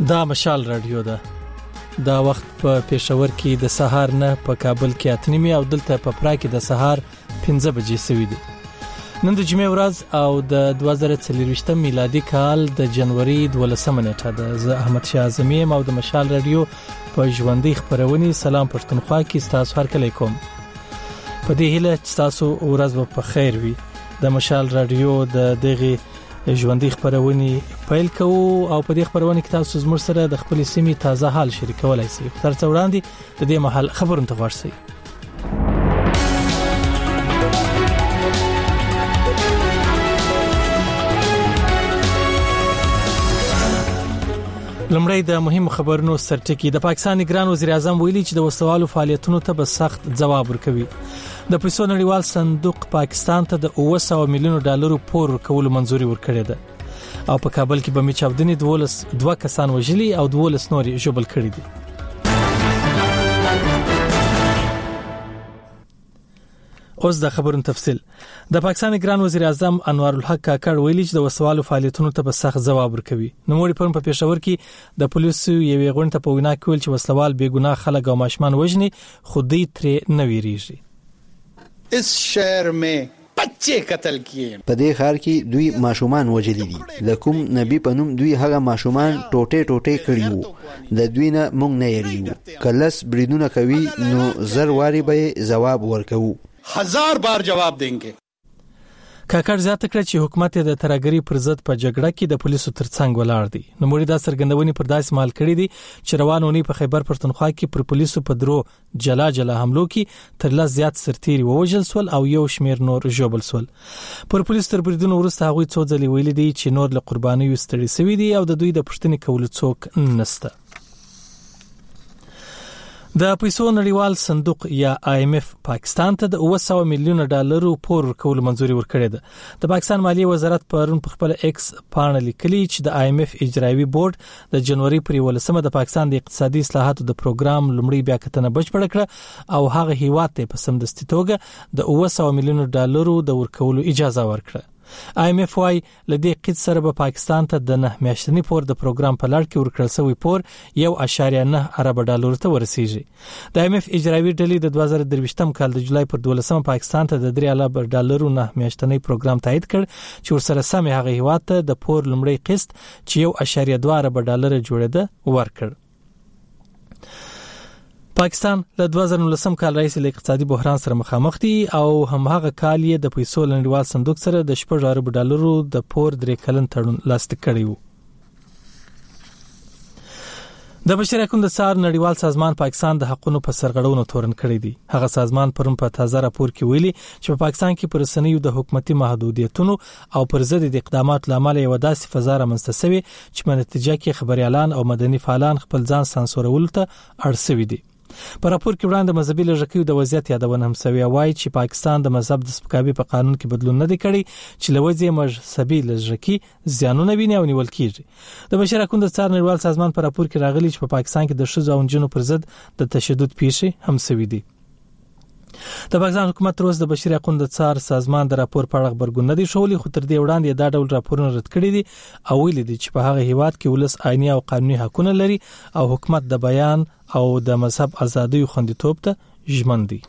دا مشال رادیو ده. دا وخت په پېښور کې د سهار نه په کابل کې 8:30 او دلته په پرا کې د سهار 5 بجې سوي دي. نن د جمعې ورځ او د 2023 میلادي کال د جنوري 12 نیټه ده. زه احمد شاه اعظمي او د مشال رادیو په ژوندۍ خبرونې سلام پښتونخوا کې تاسو هر کله کوم. په دې هیله چې تاسو ورځ په خیر وي. د مشال رادیو د دغه ژوندۍ خبرونې پیل کوو او په دې خبرونه کې تاسو زموږ سره د خپل سیمې تازه حال شریکولای شئ. تر څو وړاندې د دې محل خبرونه تغواړئ. لمړی د مهم خبرونو سرټکی. د پاکستان ګران وزیر اعظم ویلي چې د وسوالو فعالیتونو ته به سخت جواب ورکوي. د پیسو نړیوال صندوق پاکستان ته د 900 میلیون ډالرو پور ورکولو منځوري ورکړې ده او په کابل کې به میچاودنې 2 کسان وژلي او 12 نور ژوبل کړي دي. اوس د خبرونو تفصیل. د پاکستان ګران وزیر اعظم انوار الحق کاکړ ویلي چې د وسوالو فعالیتونو ته به سخت جواب ورکوي. نوموړي په پېښور کې د پولیسو یوې غونډې په وینا کې ویل چې وسلوال بې ګناه خلک او ماشومان وژني خو دوی ترې نه ویریږي. اس شهر में 25 قتل کیے. په دې ښار کې دوی ماشومان وژلي دي. د کوم نبی په نوم دوی هغه ماشومان ټوټه کړي وو. د دوی نه مونږ نه یریو. کلس بریدونه کوي نو زر واري به جواب ورکوو. 1000 بار جواب देंगे. کاکړ زیاته کړه چې حکومت د ترهګری پر ضد په جګړه کې د پولیسو ترڅنګ ولاړ دی. نوموړي دا څرګندونې پر داسې مال کړې دي چې روانونی په خیبر پښتونخوا کې پر پولیسو په درو جلا حملو کې تر لا زیات سرتيري ووژل سول او یو شمیر نور ژوبل سول. پر پولیسو تر بریدونو وروسته هغوی څو ځلې ویلي دي چې نور له قربانیو ستړي شوي دي او د دوی د پښتنې کولو څوک نشته. د پیسو نړیوال صندوق یا IMF پاکستان ته د 900 میلیون ډالرو پور ورکول منځوري ورکړې ده. د پاکستان مالیه وزارت پرون په خپل ایکس پاڼه لیکلي چې د IMF اجرایوي بورډ د جنوري پر 18 د پاکستان د اقتصادي اصلاحاتو د پروګرام لومړی بیا کتنه بشپړ کړه او هغه هیواد ته په سمدستي توګه د 900 میلیون ډالرو د ورکولو اجازه ورکړه. IMF وايي لدې قید سره به پاکستان ته د 9 میاشتنی پور د پروګرام په لړ کې ورکړل شوی پور 1.9 ارب ډالر ته ورسیږي. د IMF اجرایوي ډلې د 2023 کال د جولای پر 12 پاکستان ته د 3 ارب ډالرو 9 میاشتنی پروګرام تایید کړ چې ورسره سم هغه هیواد ته د پور لومړی قسط چې 1.2 ارب ډالر جوړېده ورکړ. پاکستان له 2019 کال راهیسې له اقتصادي بحران سره مخامخ دي او هماغه کال یې د پیسو نړیوال صندوق سره د 4 ارب ډالرو د پور 3 کلن تړون لاسلیک کړی وو. د بشري حقوقو د څار نړیوال سازمان پاکستان د حقوقو په سرغړونو تورن کړی دی. هغه سازمان پرون په تازه راپور کې ویلي چې په پاکستان کې پر رسنیو د حکومتي محدودیتونو او پر ضد د اقداماتو لامل یو داسې فضا رامنځته شوې چې په نتیجه کې خبريالان او مدني فعالان خپل ځان سانسورول ته اړ شوي دي. په راپور کې وړاندې مذهبي لږکیو د وضعیت یادونه هم شوی وایي چې پاکستان د مذهب د سپکاوي په قانون کې بدلون نه دی کړی چې لوځي مذهبي لږکي زیانونه ویني او نیول کیږي. د بشري حقوقو د څار نړیوال سازمان په راپور کې راغلي چې په پاکستان کې د ښځو او نجونو پر ضد د تشدد پیښې هم شوي دي. د پاکستان حکومت تر اوسه د بشري حقوقو د څار سازمان د راپور په اړه خبرګون نه دی شولي خو تر دې وړاندې دا ډول راپورونه رد کړي دي او ویلي دي چې په هغه هیواد کې ولس آئینی او قانوني حقوق لري او حکومت د بیان او د مذهب ازادي خوندیتوب ته ژمن دي.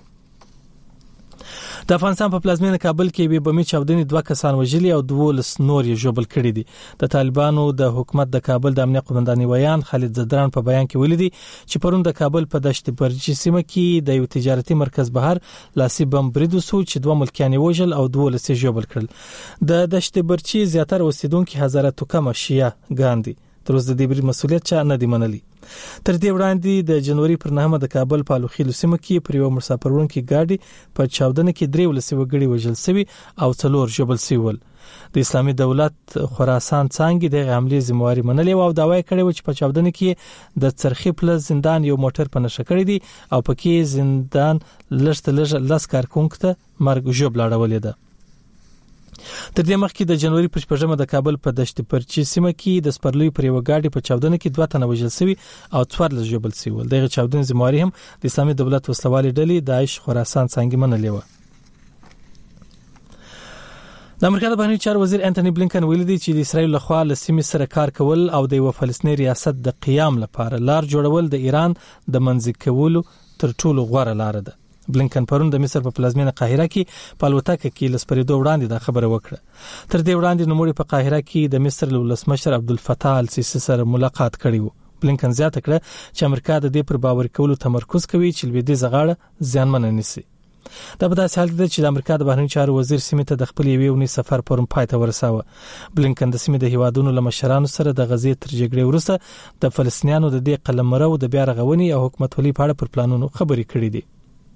د افغانستان په پلازمینه کابل کې به بمي چاودنې 2 کسان وژلي او 12 نور یې ژوبل کړي دي. د طالبانو د حکومت د کابل د امنیت قومندان ویان خالد زدران په بیان کې ویلي دي چې پرون د کابل په دشت برچی سیمه کې د یو تجارتي مرکز بهر لاسي بم برید وسو چې 2 ملکیان وژل او 12 یې ژوبل کړل. د دشت برچی زیاتره اوسیدونکو هزاره توکم شیعه ګاندي. تر اوسه د دې بری مسؤلیت چا نه دی منلي. تر دې وړاندې د جنوري پر 9 د کابل په لوخیلو سیمه کې پر یو مسافرونکو گاډي په چاودنه کې 3 ولسي وګړي وژل شوي او 4 ژوبل شوي. د اسلامي دولت خراسان څنګه د حمله ذمہواری منلې او داوای کړی و چې په چاودنه کې د چرخی پلس زندان یو موټر په نشه کړی دی او پکې زندان لږ لاس کارکونکو ته مرګ ژوبل اړولې ده. تر دې مخکې د جنوري په 14 د کابل په دشت پرچی سیمه کې د سپرلوی پر یو گاډي په چاودنه کې 2 تنه وژل شوي او 14 ژوبل شوي. دغه چاودنې ذمہواری هم د اسلامي دولت وسلوالې ډلې داعش خراسان څنګه منلې و. د امریکا د بهرنیو چارو وزیر انټونی بلینکن ویلي دی چې د اسرایل لخوا له سیمې سره کار کول او د یو فلسطیني ریاست د قیام لپاره لار جوړول د ایران د منځ کولو تر ټولو غوره لار ده. بلینکن پرون د مصر په پلازمینه قاهره کې په الوتکه کې لسپریدو وړاندې دا خبره وکړه. تر دې وړاندې نوموړي په قاهره کې د مصر ولسمشر عبدالفتاح السیسی سره ملاقات کړی و. بلینکن زیاته کړه چې امریکا د دې پر باور کولو تمرکز کوي چې لویدیځ غاړه ځانمن نشي. دا په داسې حال کې چې د امریکا د بهرنیو چارو وزیر سیمې ته د خپل یوې اونۍ سفر پرون پای ته ورساوه. بلینکن د سیمې د هیوادونو له مشرانو سره د غزې تر جګړې وروسته د فلسطینیانو د دې قلمرو د بیا رغونې او حکومتولۍ په اړه پر پلانونو خبرې کړې دي.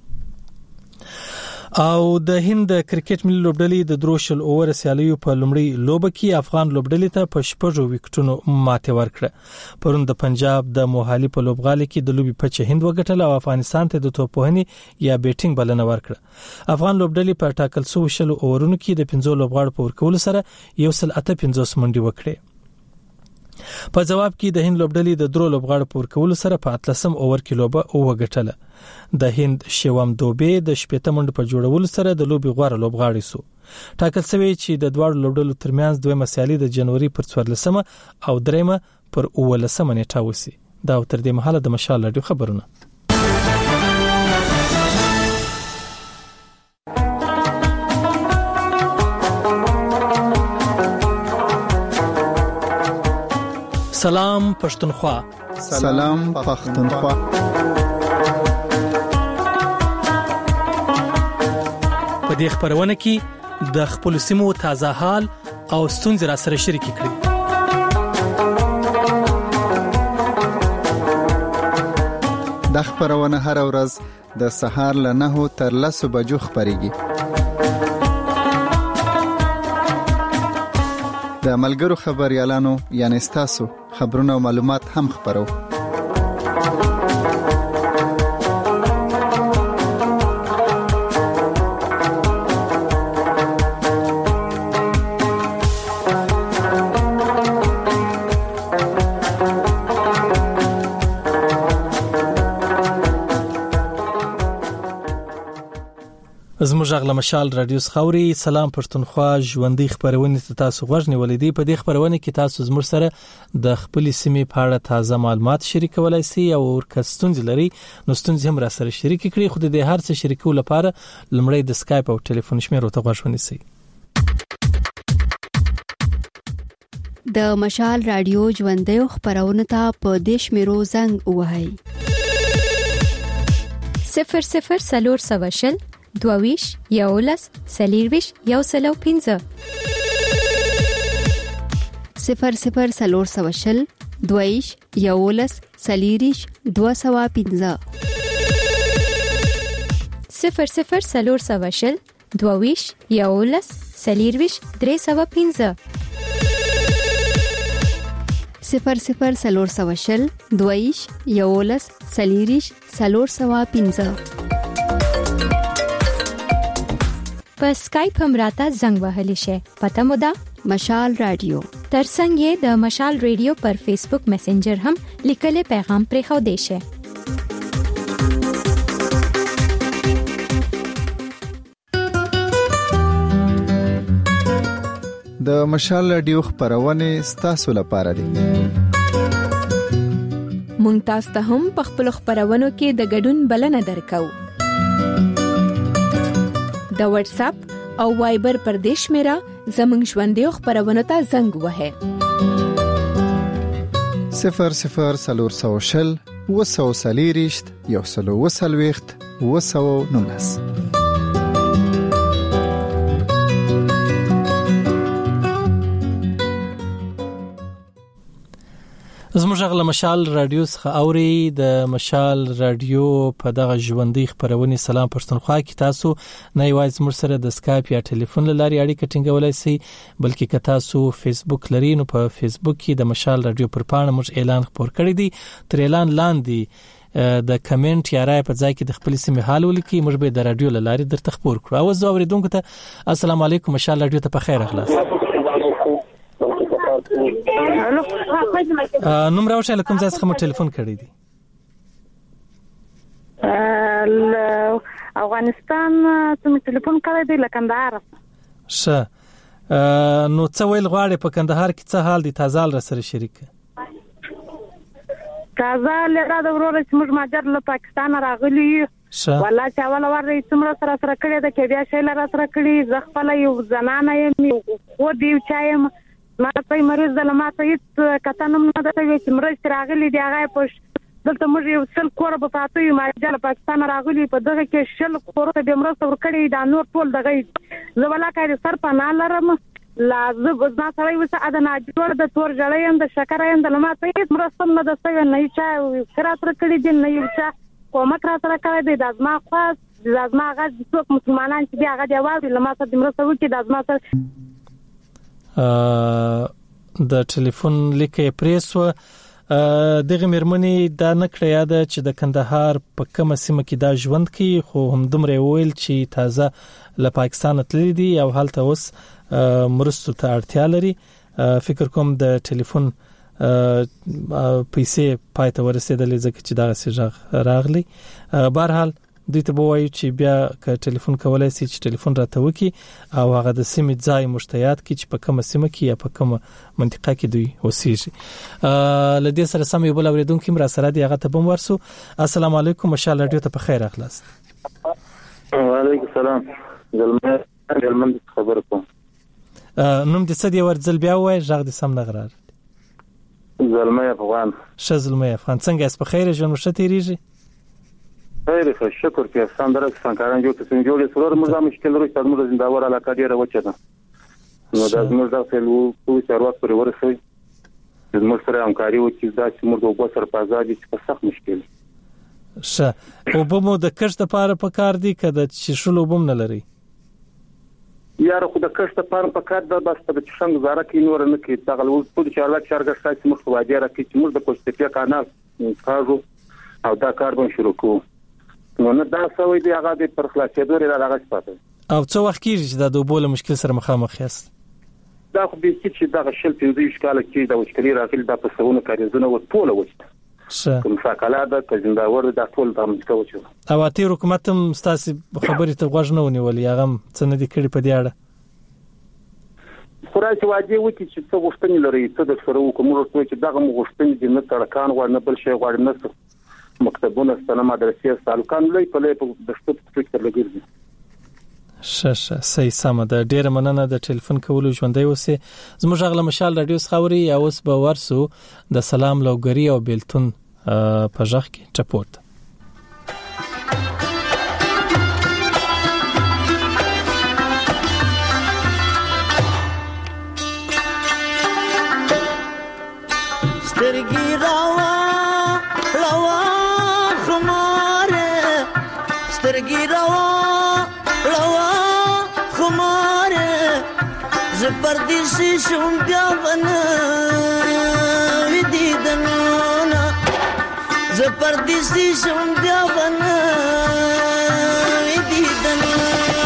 او د هند کرکټ ملي لوبډلې د دروشل اوور سیالیو په لومړی لوبه کې افغان لوبډلې ته په 6 وکټونو ماته ورکړه. پرون د پنجاب د موهالي په لوبغالي کې د لوبي په هند وګټل او افغانستان ته د توپوهنې یا بیټینګ بلنه ورکړه. افغان لوبډلې په ټاکل شوی شلو اورونو کې د 15 لوبغاړو په ورکول سره 158 منډي وکړې. په جواب کې د هند لوبډلې د درو لوبغاړو په ورکول سره په 13 اوور کې لوبه وګټله. د هند شیوام دوبه د 18 منډ په جوړولو سره د لوبي غوړه لوبغاړی سو. ټاکل شوی چې د دوه لوبډلو ترمنځ دویمه سیالي د جنوري پر 14 او دریمه پر 19 نیټه وسی. دا تر دې مهاله د مشال رادیو خبرونه. سلام پښتونخوا. سلام پښتونخوا. په دې خبرونه کې د خپل سیمو تازه حال او ستونزې را سره شریک کړئ. د خبرونه هر ورځ د سهار له 9 تر 10 بجو خبريږي. د ملګرو خبريالانو یعنی تاسو خبرونه او معلومات هم خبرو. زموږ غل مشال رادیو خوري. سلام پښتونخوا ژوندۍ خبرونه ته تاسو غوښنی ولیدي. په دې خبرونه کې تاسو زموږ سره د خپل سیمې په اړه تازه معلومات شریکولای شئ او ورکستونځ لري نو ستونزې هم را سره شریک کړئ. خو د هر څه شریکولو لپاره لمړی د سکایپ او ټلیفون شمیرو ته غوښنی شئ. د مشال رادیو ژوندۍ خبرونه ته په دیش میرو زنګ وهاي 00 دویش یولس سلیرویش یو سلو 15 00 دویش یولس سلیریش 215 00 دویش یولس سلیرویش 315 00 دویش یولس سلیریش 315 په سکایپ هم راته زنګ وهلی شي. پته مو ده مشال رادیو. ترڅنګ یې د مشال رادیو پر فیسبوک میسنجر هم لیکل پیغام پرې خو دی شي. د مشال رادیو خبرونه ستاسو لپاره دي. مونږ تاسو ته هم په خپل خبرونو کې د ګډون بلنه درکو. د واتس اپ او وایبر پر دیش میرا زمنګ ژوندۍ خبرونه ته زنګ وهه 00 وسوسلیریشت یو سلو وسلويخت وسو نونس. زموږ غل مشال رادیو څخه اوري. د مشال رادیو په دغه ژوندۍ خبرونه سلام پښتونخوا کې تاسو نه یوازې زموږ سره د سکایپ یا ټلیفون لاري اړیکه ټینګولای شئ بلکې که تاسو فیسبوک لرئ نو په فیسبوک کې د مشال رادیو پر پاڼه موږ اعلان خبر کړی دی. تر اعلان لاندې د کمنټ یا رائے په ځای کې د خپل سیمه حال ولیکي. موږ به د رادیو لاري درته خبر کړو. او زه اوریدونکو ته السلام علیکم مشال رادیو ته په خیر اخلاص. نوم راوښه لکم ځای څخه مو ټلیفون کړی دی. افغانستان ته مو ټلیفون کړی دی لکندهار. ښه نو څه ویل غواړي په کندهار کې څه حال دي تازه را سره شریک تازه لرا د ورور چې موږ ماجر له پاکستان راغلی والله چې اول ورې څومره سره کړی د کې بیا شي لرا سره کړی ز خپل یو زنانه یم خو دی چایم ما په مریض د لماته هیڅ کتنم نه ده چې مرز راغلی دی هغه پښ دلته موږ یو څل کور په پاتې ماجر پاکستان راغلی په دغه کې شل کور ته د مرز ور کړی دا نور ټول دغه زولا کاری سر په نه لرم لازم ځنا سره وسه اذن جوړ د تور جړې د شکر اند لماته هیڅ مرستم نه ده څنګه نه چا کرات کړی دی نه یو چا کومک را سره کړی دی د ازما خاص د ازما غږ څوک مسلمانان چې هغه دی واوري لماته د مرسته وکړي د ازما سره د ټلیفون لیکه پریسو دغه مرمنې دا نکړه یاد چې د کندهار په کومه سیمه کې دا ژوند کوي خو هم دومره ویل چې تازه له پاکستان تللی دي او حالت اوس مرستو ته اړتیا لري فکر کوم د ټلیفون پیسې پاتې ورسېدلې ځکه چې دا سیجغ راغلی بهرحال دوی ته وایي چې بیا ک ټلیفون کولای شي چې ټلیفون راته وکي او هغه د سیمې ځای مشتیات کې چې په کومه سیمه کې یا په کومه منطقه کې دوی اوسېږي لدې سره سم یو بل اوریدونکو مرا سره دی هغه ته بم ورسو السلام علیکم مشال رادیو ته په خیر اخلاص وعلیکم السلام جلمن خبر کوم نوم دې څه دی ورځل بیا وای ژغ دې سم نه غرار زلمه افغان شزلمه افغان څنګه اس په خیر ژوند مشته تیریږي خیر شکر کې سندره څنګه جوړ څنګه جوړ سرور موږ مشکل لري چې موږ زنداور علاقه ډیره وچه ده نو دا موږ د فلو په څاروات پر ورسوي د موږ سره همکاري وکړي دا چې موږ د وګړو په ازادي څخه سخت مشکل شه او به مو د کښت لپاره په کار دي کده چې شلو بم نه لري یاره خو د کښت لپاره په کار ده بس په څنګه زاره کې نور نه کې تغلو په چارواک شارګه ساتي مخ وادي را کې چې موږ د کوشتیا کارنال کارو او دا کار به شروع کوو نو نه دا سوي دی هغه د پر خلاصېدو لري راغی پاتې او څو وخت کېږي چې د دوبول مشکل سره مخامخ یاست دا خو به چې دا شل په دې ښکاله کې دا وشکري راغلی دا په سونه کاریزونه و ټول وشته کوم فقاله دا کزنداور دا ټول د امریکا وشو او اتي حکومت هم ستاسو خبرې ته غوږ نه ونیولې هغه څه نه دي کړی په دې اړه خورای چې واجب وکړي چې څه غوښتنې لري څه د سره حکومت چې دغه غوښتنې د نه تړکان غوړ نه بل شي غوړ نه مکتبونه ستنه مدرسې سالکان لې په لې د شپږ فکر لګیږي شه صحیح سم ده ډیر مننه د ټلیفون کولو ژوندۍ اوسه زموږ غل مشال رادیو خاوري یا اوس به ورسو د سلام لوګری او بیلتون په ځخ کې چپورت سترګي راوا لوا خماره سترګي راوا لوا خماره زبردستی شوم بیا ونه ودیدنونه زبردستی شوم بیا ونه ودیدنونه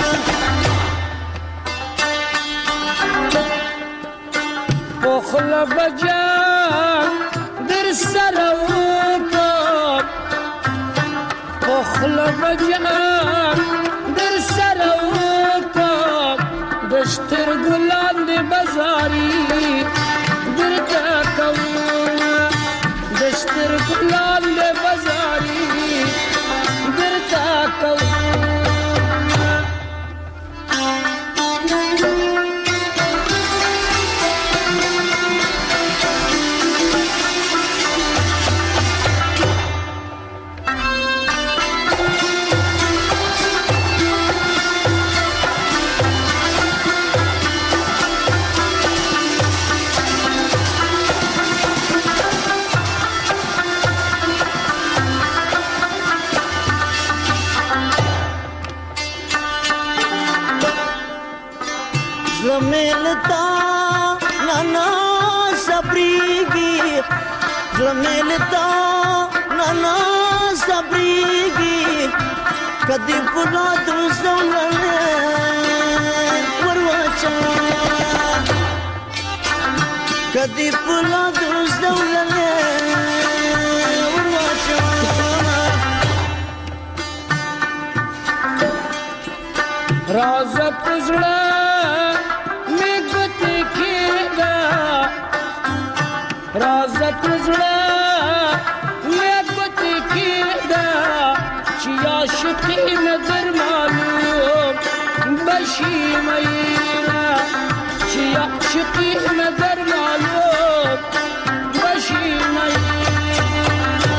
بخلا بجان در سروکم بخلا بجان در سروکم دشتر گلان دی بازاری در تاکم دشتر گلان دی بازاری در تاکم زلملتا نانا صبریگی زلملتا نانا صبریگی کدی پلا دوزولنے ورواچا کدی پلا دوزولنے ورواچا راز پزڑا پزړه مې ګوتې کېده چې عاشقي نه در معلوم بشي مینا چې عاشقي نه در معلوم بشي مینا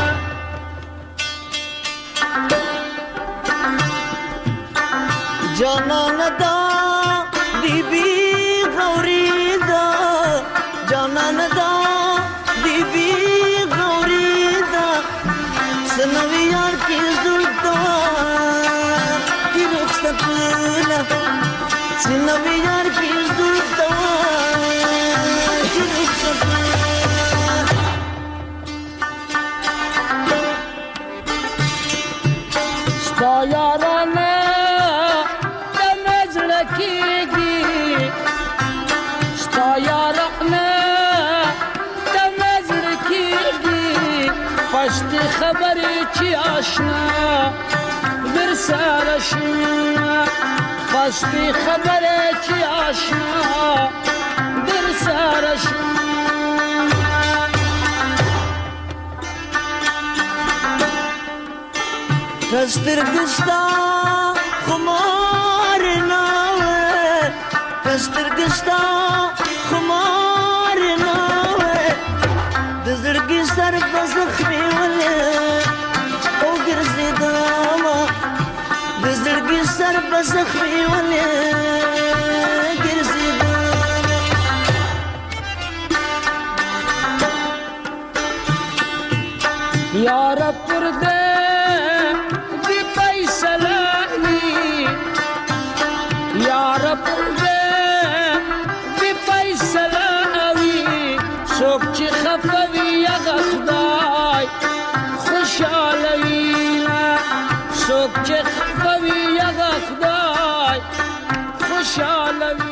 جانان دا بیبي غوري دا جانان دا بیبي غوري دا سنوي یار کی زړه کی رخصت لا سنوي یار کی زړه کی رخصت ستا یارانه د مزړه کېږي ستا یارانه د مزړه کېږي پشتې خبرې چې آشنا در سره شوه پشتې خبرې چې آشنا در سره شوه کسترګستا خمار ناوه کسترګستا خمار ناوه د زړګي سر په زخمي ولې او ګرځیدم د زړګي سر په زخمي ولې ګرځیدم یار پر دې یار پر دې بي فیصله اوي څوک چې خفوي هغه خدای خوشاله وي څوک چې خفوي هغه خدای خوشاله وي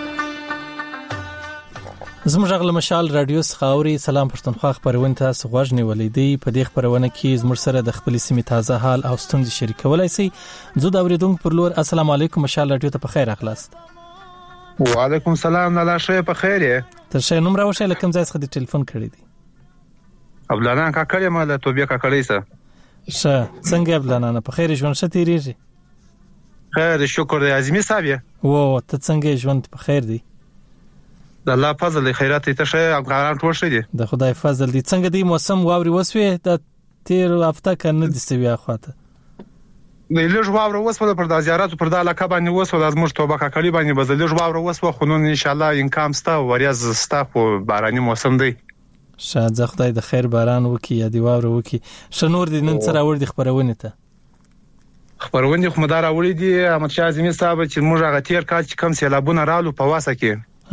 زموږ غل مشال رادیو خاوري سلام پښتونخوا خبرونه تاسو غوښنی ولیدي په دې خبرونه کې زموږ سره د خپل سیمې تازه حال او ستونزې شریکولای شي زه دا اوریدونکو پر لور السلام علیکم مشال رادیو ته په خیر اخلاص وعلیکم السلام الله شه په خیر تر شي نوم راوښه لکه ځای څخه د ټلیفون کړی دی ابلانان کا کړی مال توبې کا کړی سه شه څنګه ابلانان په خیر ژوند شته تیریږي خیر شکر دی اعظمي صاحب وو ته څنګه ژوند په خیر دی د الله فضل خیرات ته شه افغانان ټول شي دي د خدای فضل دی څنګه دی موسم واوري وسوي د تیر هفته کنه د سوي اخواته د لږ واور وسوله پر د زیارت پر د علاقه باندې وسوله از موږ توبه کا کړی باندې بز لږ واور وسوله خو ان شاء الله انکام ستا وریاز ستا په باراني موسم دی شاید خدای د خیر باران وکي یا دی واور وکي شنور دي نن سره ور دي خبرونه ته خبرونه خو مدار اوړي دي احمد شاه اعظمي صاحب چې موږ هغه تیر کال چې کم سیلابونه رالو په واسه کې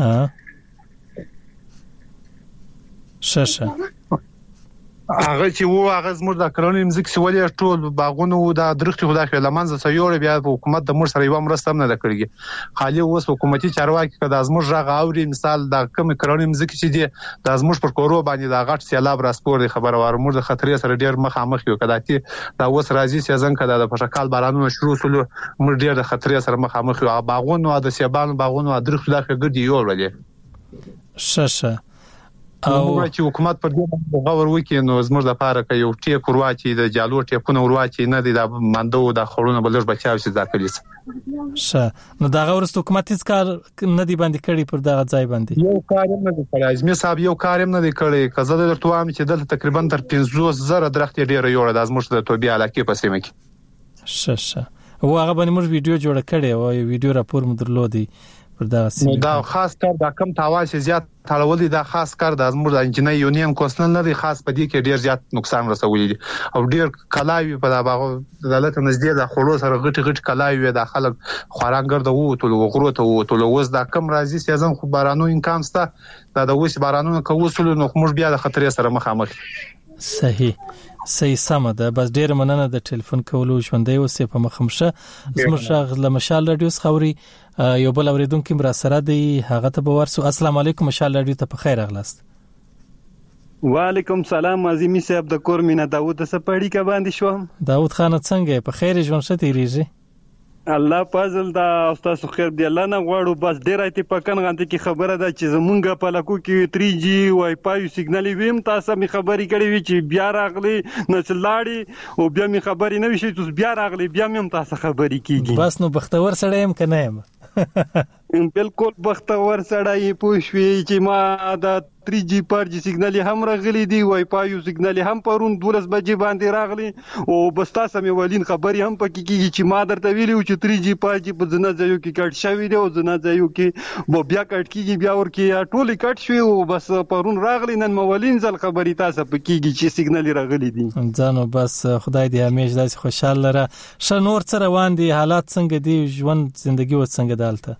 شاشه هغه چې وو هغه زموږ د کرنې مزک سیولې ټول باغونه و د درختي خدای خپل لمنځه سيور بیا حکومت د مور سره یو مرسته نه کړی خالي اوس حکومتي چارواکي کده زموږ راغ اوري مثال د کوم کرنې مزک چې دی د زموږ پر کورو باندې د غټ سیلاب راسپور خبر وار موږ د خطرې سره ډیر مخامخ یو کده چې دا اوس راځي سیزن کده د پښکال بارانونو شروع سلو موږ ډیر د خطرې سره مخامخ یو باغونه د سیبان باغونه درخت دغه ګډي یو ولې شاشه او چې حکومت پر دې غور وکړي نو زموږ د پاره کې یو ټیک ورواچي د جالو ټیکونه ورواچي نه دی د ماندو د خورونه بلر بچاو شي ځکه شه نو دا غورست حکومت هیڅ کار نه دی باندې کړی پر دغه ځای باندې یو کار نه دی کړی اعظمي صاحب یو کار نه دی کړی کزه درته وایم چې دلته تقریبا تر 500,000 درخت ډیر یو د زموږ د توبې علاقې په سیمه کې شه او هغه باندې موږ ویډیو جوړ کړی او ویډیو راپور مو درلودي نو دا خاص کار دا کم تاوان چې زیات تړولې دا خاص کار د زموږ د انجینر یونین کوسنل نه دی خاص په دې کې ډیر زیات نقصان رسولې دي او ډیر کلاوي په دا باغ دلته نږدې د خړو سره غټ کلاوي د خلک خورانګر د وو ټول وغرو ته وو ټول وز دا کم راځي سیزن خو بارانو انکام ستا دا د وښ بارانو کوسل نو موږ بیا د خطرې سره مخامخ صحیح سم ده بس ډیر مننه د ټلیفون کولو ژوندۍ اوسې په مخمشه زموږ شغله مشال رادیو خوري یو بل اوریدونکو مرا سره دی هغه ته به ورسو السلام علیکم مشال رادیو ته په خیر اغلاست وعلیکم سلام عظیمی صاحب د کور مینا داوود سپړی کا باندې شوم داوود خان څنګه په خیر ژوند شته ریږي الله فضل دا استاد خیر دی الله نه غواړو بس ډیر اتفاقن غانته کی خبره ده چې زمونږ په لکو کې 3G وای فای سیګنال ویم تاسو می خبري کړې وی چې بیا راغلی نسلاړي او بیا می خبري نه وشي تاسو بیا راغلی بیا مم تاسو خبري کیږي بس نو بختور سره يم کنه يم بالکل بختور سړی پوښوي چې ما دا 3G 4G سیګنال هم راغلي دی وای فای سیګنال هم پرون 12 بجې باندې راغلي او بس تاسو مې ولین خبري هم پکې کیږي چې ما درته ویلو چې 3G 4G په ځنه ځایو کې کټ شوی دی او ځنه ځایو کې بیا کټ کیږي بیا ورکی ټولي کټ شوی او بس پرون راغلي نن مولین ځل خبري تاسو پکېږي چې سیګنال راغلي دي ځانو بس خدای دې همیشه داسې خوشاله لره شنور سره روان دي حالات څنګه دي ژوند ژوندۍ و څنګه دالته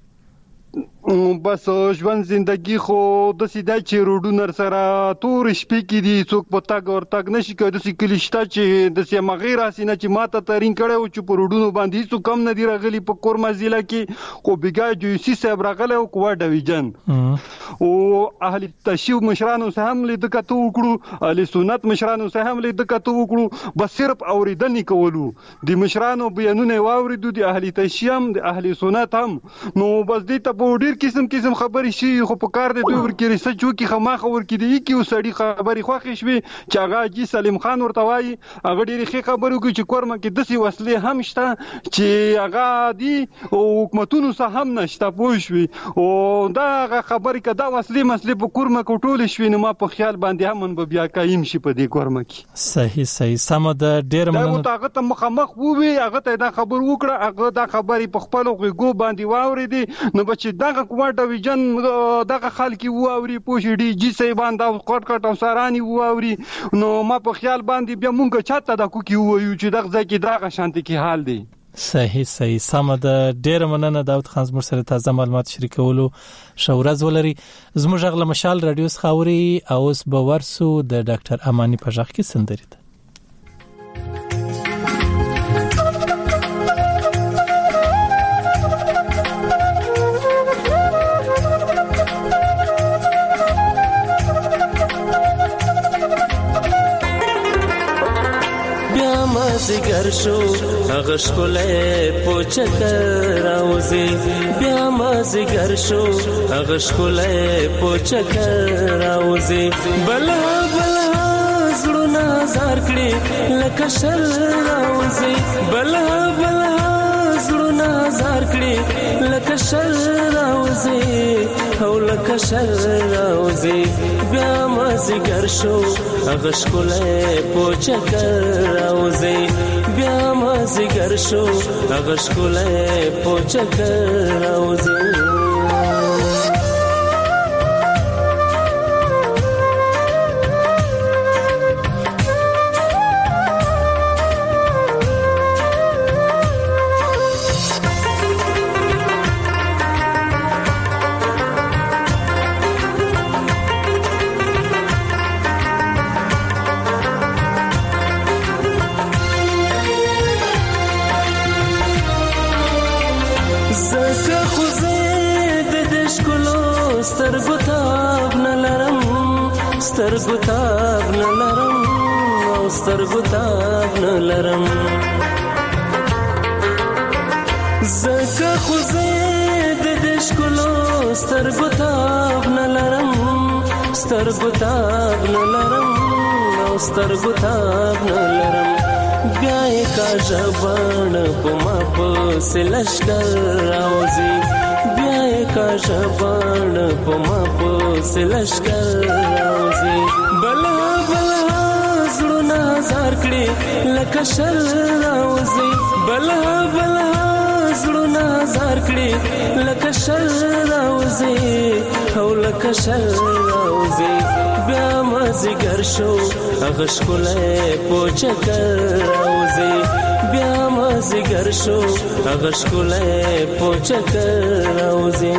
بس ژوند زندگی خو د سیدا چې روډونر سره تور شپې کې دي څوک پتا ګور تک نشي کوي د سکلیشتا چې د سیمه غیر اسینه چې ماته ترين کړي او چې په روډونو باندې څوک کم نه دی راغلي په کورما ضلع کې خو بیګا جوسی صاحب راغله او کوه ډیویژن او اهل تشیو مشرانو سره هم لید کته وکړو اهل سنت مشرانو سره هم لید کته وکړو بس صرف اوریدنې کولو د مشرانو بیانونه واوریدو د اهل تشیام د اهل سنت هم نو بس دې ته په ډیر قسم خبرې شي خو په کار دې دوی ورکې ریسرچ وکي خماخه ورکې دی کی وسړي خبرې خوښ شوي چې هغه جی سلیم خان ورته وایي هغه ډېری ښه خبرو کوي چې کورما کې دسي وسلې هم شته چې هغه دی او حکومتونو سره هم نشته پوه شوي او دا خبرې کدا وسلې مسلې په کورما کې ټول شوي نو ما په خیال باندې هم به بیا قایم شي په دې کورما کې صحیح سم د ډېر مننه دا هغه ته مخامخ ووي هغه ته دا خبر وکړه هغه دا خبرې په خپل غوګو باندې واورېدي نو بچي دا کومه ډیویژن دغه خلک ووري پوښي ډي جی سیبان دا کوټ او سارانی ووري نو ما په خیال باندې بیا مونږ چاته دا کوکی وایو چې دغه ځکه دغه شانتي کې حال دی صحیح سم د ډیر مننه داود خان زموږ سره تازه معلومات شریکولو شورز ولري زموږ غل مشال رادیو خاوري او اوس به ورسو د ډاکټر امانی په ځخ کې سندري ده زگر شو هغه شکولې پوچکر راوځي بیا ما زگر شو هغه شکولې پوچکر راوځي بلا بلا زړونه زار کړي لکه شل راوځي بلا بلا زړونه زار کړي لکه شل راوځي او لکه شل راوځي بیا ما زگر شو هغه شکولې پوچکر راوځي بیا ما زگر شو هغه شکولې پوچکر راوځي سترګوتاب نلرم او سترګوتاب نلرم زکه خو زه د دشکلو سترګوتاب نلرم سترګوتاب نلرم او سترګوتاب نلرم بیا یې کا ژباړه په ما پسې لښکر راوځي بیا یې کا ژباړه په ما پسې لښکر راوځي بلا بلا زړونه زار کړي لکه شل راوځي بلا بلا زړونه زار کړي لکه شل راوځي او لکه شل راوځي بیا ما زګر شو هغه شکولې پوچکر راوځي بیا ما زګر شو هغه شکولې پوچکر راوځي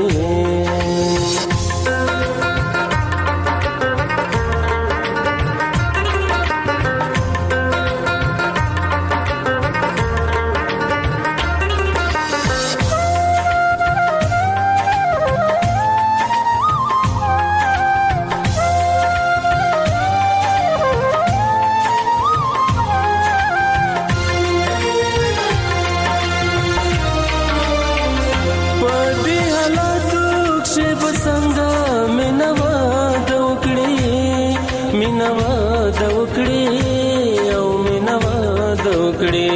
پسند مینوا د وکړي مینوا د وکړي او مینوا د وکړي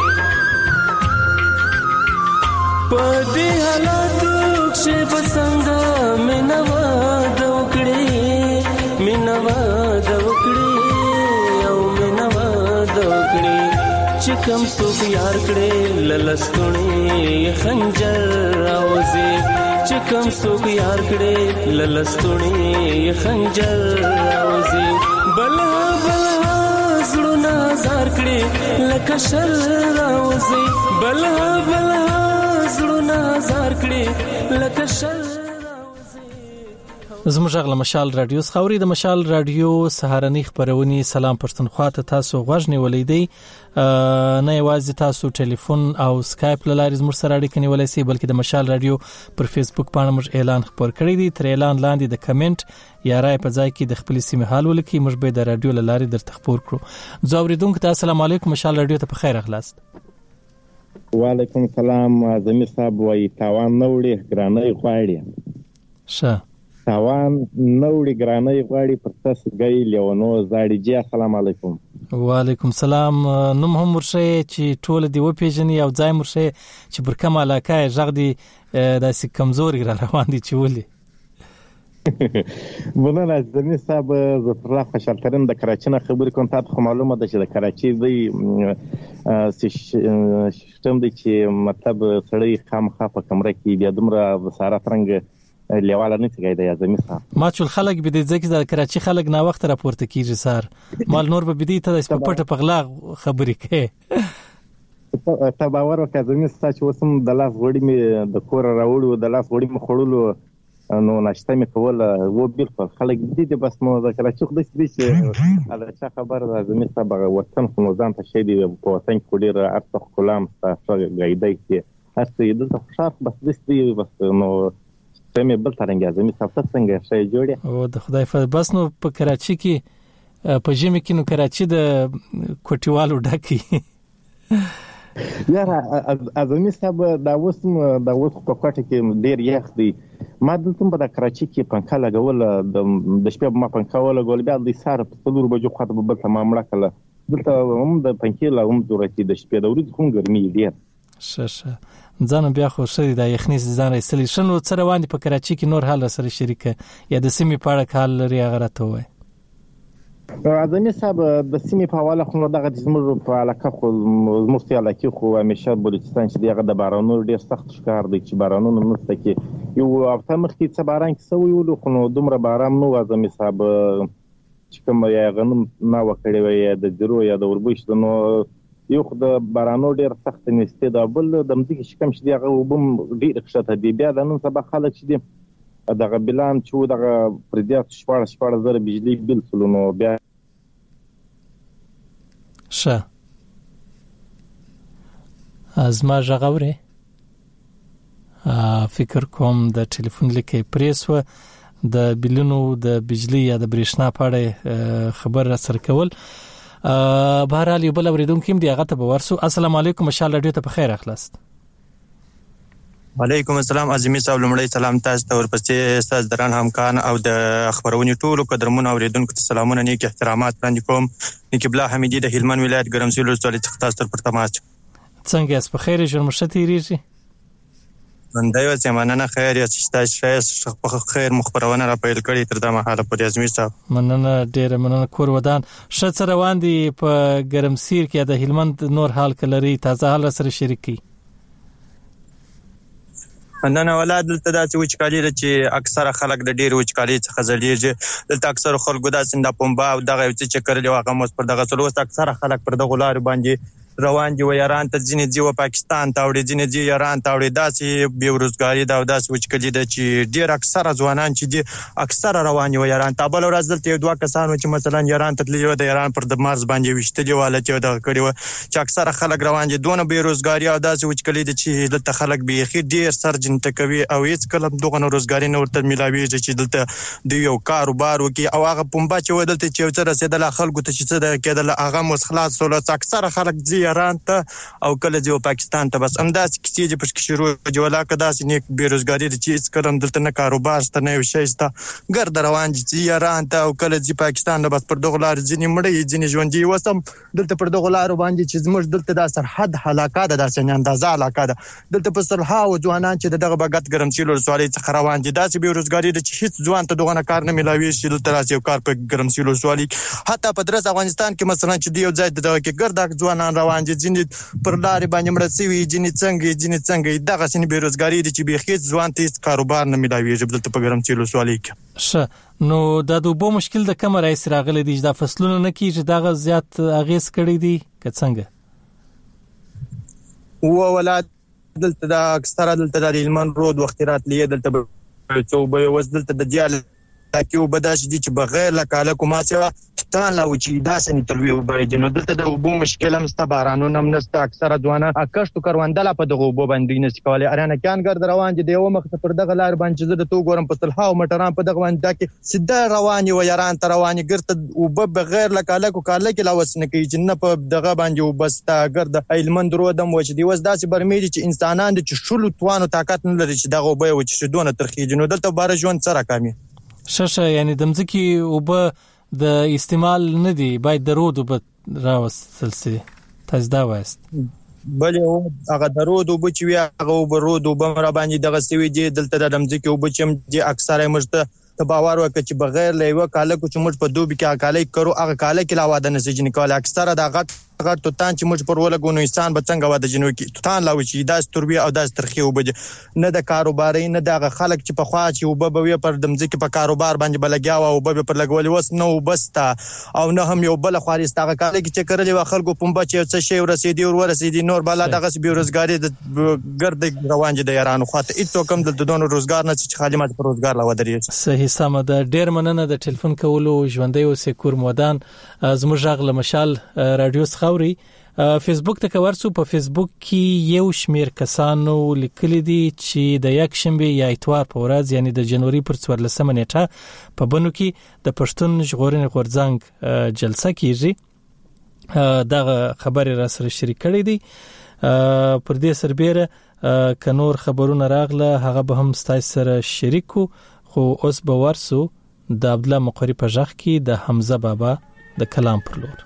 پدې حالاتو کې پسند مینوا د وکړي مینوا د وکړي او مینوا د وکړي چې کوم څوک یار کړي للستونی خنجر راوځي چې کوم څوک یار کړي للستونی خنجر راوځي بلا بلا زړونه زار کړي لکه شر راوځي بلا بلا زړونه زار کړي لکه شر زموږ غل مشال رادیو خوري د مشال رادیو سهارنی خبرونی سلام پښتونخوا ته تاسو غوښنی ولیدي نه یوازې تاسو ټلیفون او سکایپ لاري زموږ سره اړیکه نیولای شئ بلکې د مشال رادیو پر فیسبوک باندې موږ اعلان خبر کړی دی تر اعلان لاندې د کمنټ یا رائے په ځای کې د خپل سیمه حال ولکې موږ به د رادیو لاري درته خبر کړو زوریدونکو ته السلام علیکم مشال رادیو ته په خیر اخلاص وعلیکم السلام زمي صاحب وای تاوان نوړي ګرانې غواړي شه تاوان نوړي ګرانې غواړي پر تاسو گئی لیونو زاړي جی السلام علیکم وعلیکم السلام نوم هم ورشه چې ټول دی و پیژني او ځای مرشه چې پر کوم علاقه ژغ دی داسې کمزوري را روان دي چې ولي مننه زمي صاحب زفر الله خوشالترین د کراچۍ نه خبرې کوم تاسو معلومه ده چې د کراچۍ دی سیستم دی چې مطلب سړی خامخا په کمره کې بیا دومره وسارت رنګ لیواله نه څنګه دی زمي صاحب ما چول خلک به د ځکه د کراچۍ خلک نا وخت راپورته کیږي سار مال نور به بدی ته په پټه پغلا خبرې کوي ته باور وکړه زمي صاحب چې وسم د لاس غوړي می د کور راوړو د لاس غوړي می خړولو نو ناشته می کوله و بالکل خلک دې بس نو د کراچۍ خو دې چې دا خبر زمي صاحب وطن خو ځان ته شي دی په وطن کې ډیر ارتخ کلام تاسو غیدای چې هڅه دې د خوشاله بس دې بس نو سمې بل ترنګ زمي صاحب څنګه شي جوړه او د خدای بس نو په کراچۍ کې په جمی کې نو کراچۍ د کوټیوالو ډکی یاره ازمي صاحب دا اوس په کوټه کې ډیر یخ دی ما دلته په کراچۍ کې پنکا لګول د شپې ما پنکا ولګول بیا د سار په 4 بجو خاطر په بل تمام راکله دلته هم د پنکې لا هم ضرورت د شپې د ورځې هم ګرمي دی شه ځان بیا خو شری د یخني ځان ایستلی شنو سره باندې په کراچۍ کې نور حال سره شریکه یا د سیمې پاړه کال لري هغه راته وای ازمي صاحب د سیمې په حواله خو دغه زموږ په علاقه خو زموږ په علاقه خو همیشه بلوچستان چې دغه د بارانونو ډیر سخت ښکار دی چې بارانونو نشته کې یو هفته مخکې څه باران کې سوي ول خو نو دومره باران نو ازمي صاحب چې کوم یا غنم نه وکړي وي د درو یا د وربوش نو یو خو د بارانو ډیر سخت نشته دا بل د مځکې شکم چې دغه وبم ډیر ښه دی بیا د نن سبا خلک چې دغه بلان چې دغه پردیات شپاره زره بجلی بل سلونو بیا شه ازما ژغوري فکر کوم د ټلیفون لیکي پریسو د بلونو د بجلی یا د برېښنا په اړه خبر را سره کول بهرحال یو بل اوریدونکو دی هغه ته ورسو السلام علیکم مشال رادیو ته په خیر اخلاص وعلیکم السلام عظیمی صاحب لمړی سلام تاسو ته ورپسې استاد دران همکان او د خبرونې ټولو قدرمن اوریدونکو ته سلامونه نیک احترامات وړاندې کوم نکبلا حمیدی د هلمند ولایت ګرمسیر ولسوالۍ څخه تاسو ته تماس څنګه اس په خیر جوړ مشته ریږي باندې و زمانه خیر یا تاسو په خیر مخبرونه را پیل کړی تر دا مهاله په عظیمی صاحب مننه ډیر مننه کور ودان شت روان دي په ګرمسیر کې د هلمند نور حال کلري تازه حال سره شریکي نن ولادت دلته داسې وچکالي چې اکثره خلک د ډیر وچکالي څخه زړیږي دلته اکثره خلکو داسې د پمبا او دغه چې کړل هغه مس پر دغه څلوست اکثره خلک پر دغه لار باندې روان دي و ایران ته ځینې دی و پاکستان ته وړي ځینې دی ایران ته وړي داسې بیروزګاری دا داسې وچکالي ده چې ډیر اکثره ځوانان چې دي اکثره روان دي و ایران ته بل ورځ دلته دوه کسانو چې مثلا ایران ته تللی و د ایران پر د مارز باندې وشتلی والت یو دغه کړي و چې اکثره خلک روان دي دونه بیروزګاری او داسې وچکالي ده چې دلته خلک بیخي ډیر سرجن تکوي او هیڅ کله دغه روزګاری نه ورته ملاويږي چې دلته د یو کاروبار وکي او هغه پمبا چې ودلته چې تر رسیدله خلکو ته چې څه ده کېدل هغه مس خلاص سول اکثره خلک ځي ایران ته او کله ځو پاکستان ته. بس همداسې کیسې چې پکې شروع جوړه کدا چې نیک بیروزګاری د چیز کړم دلته نه کاروبار ست نه یو شي ست ګرد روان دي ایران ته او کله چې پاکستان نه بس پر دغه لار ځینې مړی ځینې ژوندۍ وسم دلته پر دغه لار باندې چې زموږ دلته د سرحد علاقه ده د سن اندازه علاقه ده دلته په سرها او ځوانان چې دغه بغت ګرم سیلو سوالي څخه روان دي داسې بیروزګاری د چې هیڅ ځوان ته دغه کار نه ملاوي شي دلته راځي یو کار په ګرم سیلو سوالي حتی په درس افغانستان کې مثلا چې دی یو ځای دغه کې ګرد ځوانان روان دي ځینې پر لار باندې مړ سوي ځینې څنګه دغه سن بیروزګاری د چې بيخي ځوان ته کاروبار نه ملاوي دلته په ګرم سیلو سوالي کې شه نو د دوبو مشکل د کوم رئیس راغلي دي د فصلونو نه کیږي دغه زیات اغیز کړی دي که څنګه و ولادت دلته د اکثره دلته د هلمند رود وخت راتلی دلته څوبه وسدلته د دیال تاکي وبداش دي چې بغیر لکاله کومه څه تان لا وچی داسې نتلوي وبایي نو دلته د وبو مشکل هم ست بارانو هم نست اکثره ځوانان اکشتو کروندله په دغه وبو باندې نس کولای ارانه کان ګرد روان دي یو مخ پر دغه لار باندې زده تو ګورم په تلها او مټران په دغه باندې کې سیده رواني و یاران ته رواني ګرته وب بغیر لکاله کو کاله کې لا وسنه کې جن په دغه باندې وبستا ګرد هلمند رودم وچ دی وس داسې برمېدي چې انسانان د شلو توانو طاقت نه لري چې دغه وبو وچ شدونه ترخیږي نو دلته بار ژوند سره کامي ششه یعنی دمځکی او به د استعمال نه دی باید درود وب راوستل سي تاسو دا وایست بلې هغه درود وب چې وی هغه وب رود وب را باندې دغه سوي دي دلته د دمځکی وب چې دي اکثره مشته باور وکړي چې بغیر لیوه کاله کو چې موږ په دوبي کې کاله کرو هغه کاله کې لا واده نه سجن کول اکثره د غټ توتان چې موږ پر ولګونو انسان به څنګه واده جنو کې توتان لا وچی داس تربی او داس ترخی وبد نه د کاروباري نه د خلک چې په خوا چې وب به پر دمځکه په کاروبار باندې بلګیاو او وب پر لګول وس نو بستا او نه هم یو بل خوارستغه کاله کې چې کړل خلکو پمبا چې څه شی ورسېدي نور بالا دغه بیروزګاری د ګرد روان دي د ایران خواته ایتو کم د دونو روزګار نه چې خالي مات پر روزګار لا ودرې صحیح سم ده ډیر مننه د ټلیفون کولو ژوندۍ او سکور مودان زموږ غل مشال رادیو خوري فیسبوک ته کورسو په فیسبوک کې یو شمیر کسانو لیکلي دي چې د یک شنبه یا اتوار په ورځ یعنی د جنوري پر 14 نیټه په بنو کې د پښتون ژغورنې غورځنګ جلسه کیږي دا خبر را سره شریک کړی دي پر دې سربېره کنور خبرونه راغله هغه به هم ستای سره شریکو خو اوس به ورسو د عبد الله مقری په ځخ کې د حمزه بابا د کلام پر لور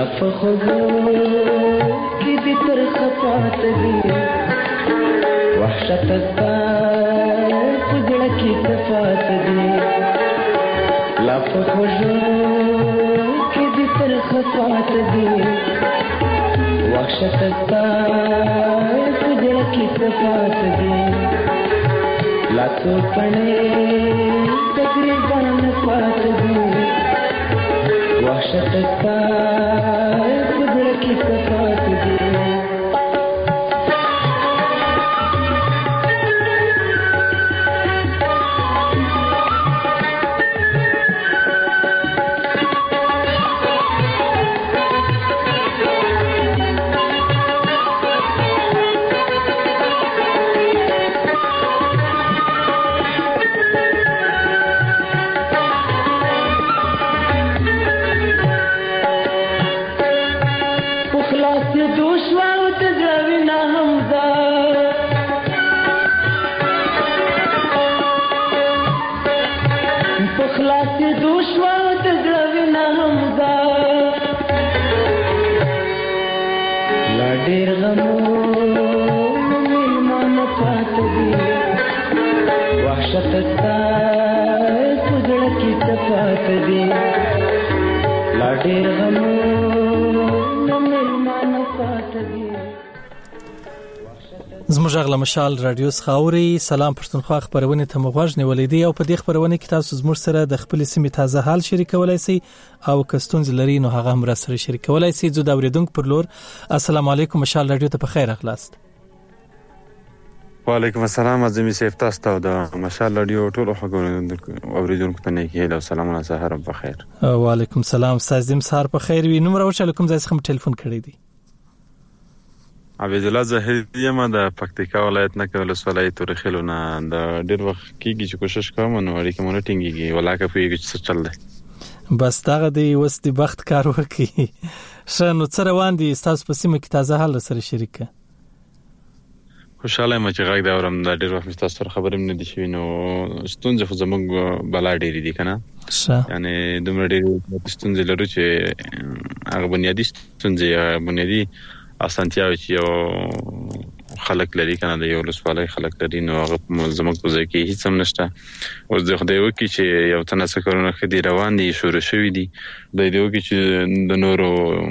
فخذو کی دی تر خطات دی وحشت تا پجڑ کی صفات دی لا فخذو کی دی تر خطات دی وحشت تا پجڑ کی صفات دی لا تو پنے تقریباً پات دی وحشت تا پجڑ کی صفات دی زموږ غلا مشال رادیو خاوري سلام پښتونخوا خبرونه ته مغوږ نیولې دي او په دې خبرونه کې تاسو زموږ سره د خپل سیمې تازه حال شریکولای شئ او کستونز لري نو هغه هم را سره شریکولای شئ زه د اوریدونکو پر لور السلام علیکم مشال رادیو ته په خیر اخلاص وعلیکم السلام عظیم سیف تاسو ته د مشال رادیو ټول اوریدونکو ته نه کېله سلامونه سهار په خیر وعلیکم السلام استاد زم سهار په خیر وي نو راوښه کوم ځای څخه ټلیفون کړی دی عبد الله زهیر یم د پکتیکا ولایت نه کول ولایت تورخلونه د ډیر وخت کېږي چې کوشش کوم نو اړیکه مونږ ټینګيږي ولاکه پیږي چې څه چل دی بس داغه دی وس دی بخت کار وکي شنو څه روان دي تاسو په سیمه کې تازه حال سره شریکه خوشاله مې چې غږ دا ورم د ډیر وخت تاسو سره خبرې نه دي شوي نو ستونزې خو زموږ بلا ډېری دي کنه یعنی دومره ډېر ستونزې لرو چې هغه بنیادی ستونزې بنیادی اسانتیاوي چې یو خلک لري کنه د یو لسوالای خلک لري نو هغه زموږ په ځای کې هیڅ هم نشته اوس د خدای وکي چې یو تناسب کارونه خدي روان دي شروع شوی دي د دې وکي چې د نورو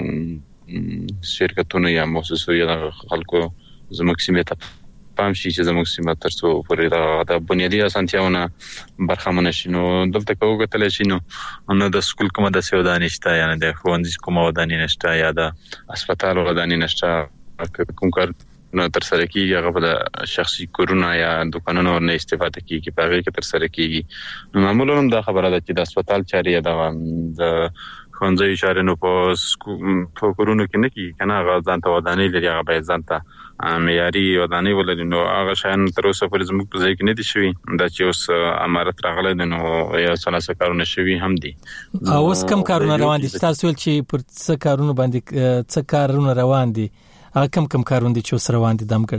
شرکتونو یا مؤسسو یا خلکو زموږ سیمه ته پام شي چې زموږ سیمه ترڅو پرې د بنیادی اسانتیاونه برخمن شي نو دلته کوګتل شي نو د سکول کومه د سودانې نشته یا د ښوونځي کومه ودانې نشته یا د هسپتال ودانې نشته کوم کار نو تر سره کیږي هغه په شخصي کورونه یا دکانونو نه استفاده کیږي په هغه کې تر سره کیږي نو معمولا دا خبره ده چې د هسپتال چاري یا د ښوونځي چاري نو په کورونو کې نه کیږي کنه هغه ځان ته ودانې لري هغه به ځان ته معیاري ودانې ولري نو هغه شان تر اوسه پر زموږ په ځای کې نه دي شوي دا چې اوس امارت راغلی نو یا څلاسه کارونه شوي هم دي او اوس کم کارونه روان دي تاسو ول چې پر څه کارونه باندې څه کارونه روان دي هغه کم کارونه دي چې اوس روان دي دم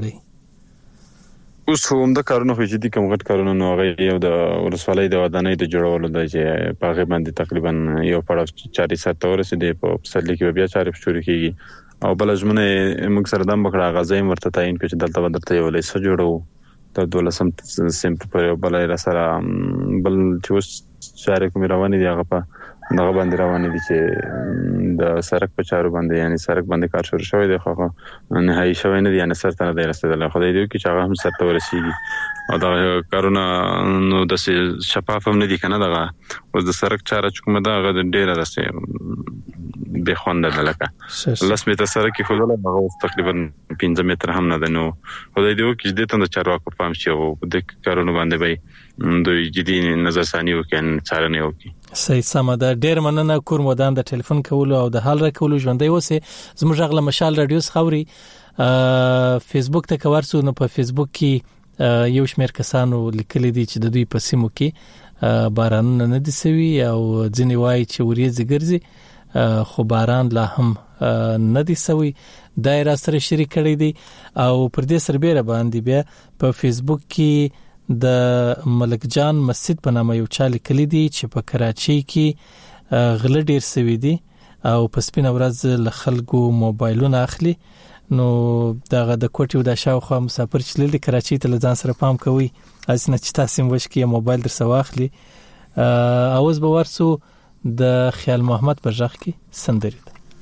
کړي اوس هم د کارونه خو چې دي کوم غټ کارونه نو هغه یو د ولسوالۍ د ودانۍ د جوړولو د چې په هغه باندې تقریبا یو پړاو 4 ساعت ورسېد په پسرلي کې بیا چارې شروع کیږي او بل ژمنه موږ سره د مخړه غزایم ورته تعین کړ چې دلته بدرته یو لیسه جوړو د دولسم سیم په بل را سره بل چې اوس چارې کوم روانې دي هغه په دغه باندې روانې دي چې د سرک په چارو باندې یعنی سرک باندې کار شروع شوی دی خو نهایی شوی نه دی یعنی سر ته نه رسیدل خدای دې چې هغه هم سر ته ورسیږي او دا کارونه نو د شفاف هم نه دي کنه دغه اوس د سرک چاره کومه دا هغه ډیره راسي به خوند نه لکه لاس می ته سره کې خو له هغه تقریبا 15 متر هم نه ده نو خدای دې وکړي چې د تند چارواکو پام شي او د کارونو باندې به دوی جدي نظر ثاني وکړي څارنه وکړي صحیح سم ده ډیر مننه کور مودان د ټلیفون کولو او د حال را کولو ژوندۍ اوسه زموږ غلا مشال رادیو خاوري فیسبوک ته کورسو نو په فیسبوک کې یو شمېر کسانو لیکلي دي چې د دوی په سیمو کې باران نه دي سوي او ځینې وایي چې وریځ ګرځي خو باران لا هم نه دي سوي دایره سره شریک کړی دي او پر دې سربېره باندې بیا په فیسبوک کې د ملک جان مسجد په نامه یو چا لیکلی دی چې په کراچۍ کې غله ډیر سوي دي او په سپینه ورځ له خلکو موبایلونه اخلي نو دغه د کوټي او د شاوخوا مسافر چې لري کراچۍ ته ځان سره پام کوي اسنه چې تاسو مشکې موبایل در سره واخلي اوس به ورسو د خیال محمد پر ځخ کې سندري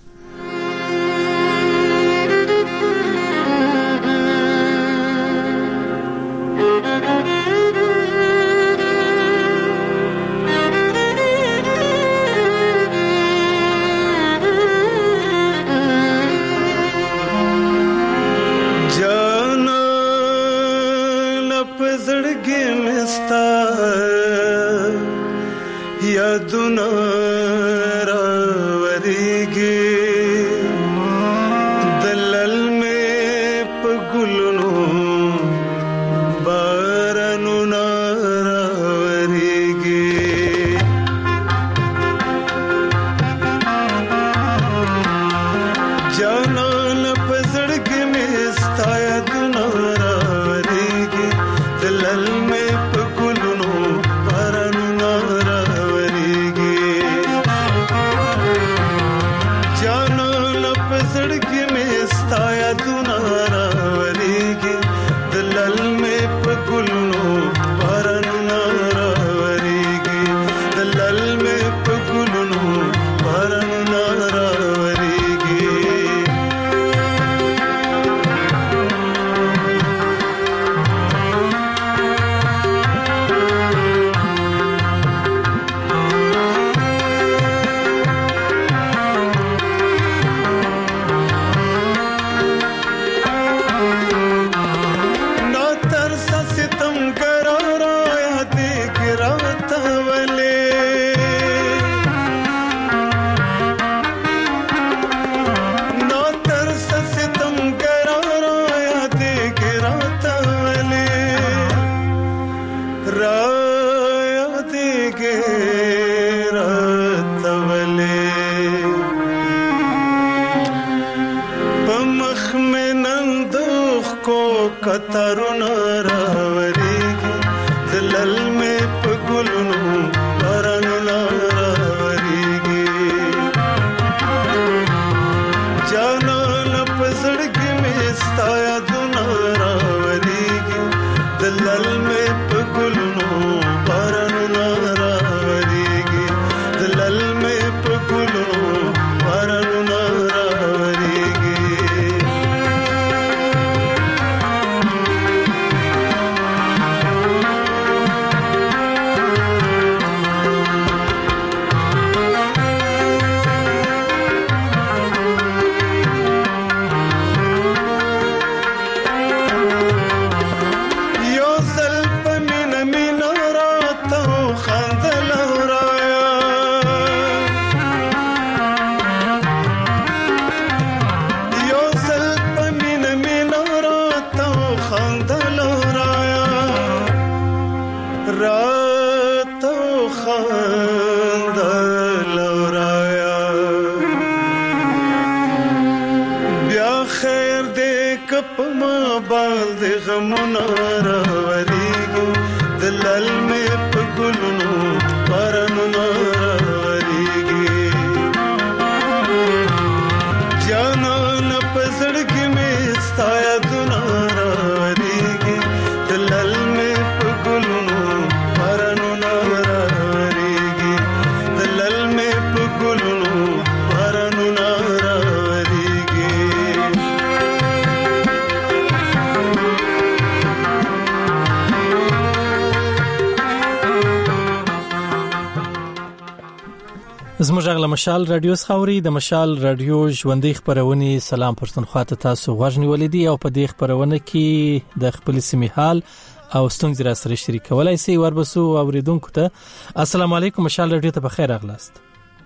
زموږ غل مشال رادیو خاوري د مشال رادیو ژوندۍ خبرونه سلام پښتونخوا ته تاسو غوښنی ولیدي او په دې خبرونه کې د خپل سیمه حال او ستونزې را سره شریکولای شي وربسو اوریدونکو ته السلام علیکم مشال رادیو ته بخیر اغلاست